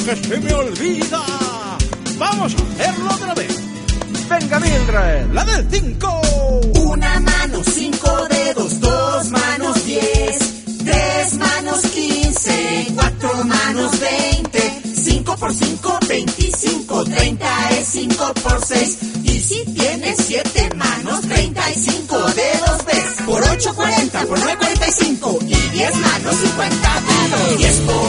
que se me olvida. Vamos a hacerlo otra vez. Venga, Mildred, la del 5. Una mano, 5 dedos, 2 manos, 10, 3 manos, 15, 4 manos, 20, 5 por 5, 25, 30 es 5 por 6. Y si tienes 7 manos, 35 dedos ves. Por 8, 40, por 9, 45. Y 10 manos, 50 dedos. 10 por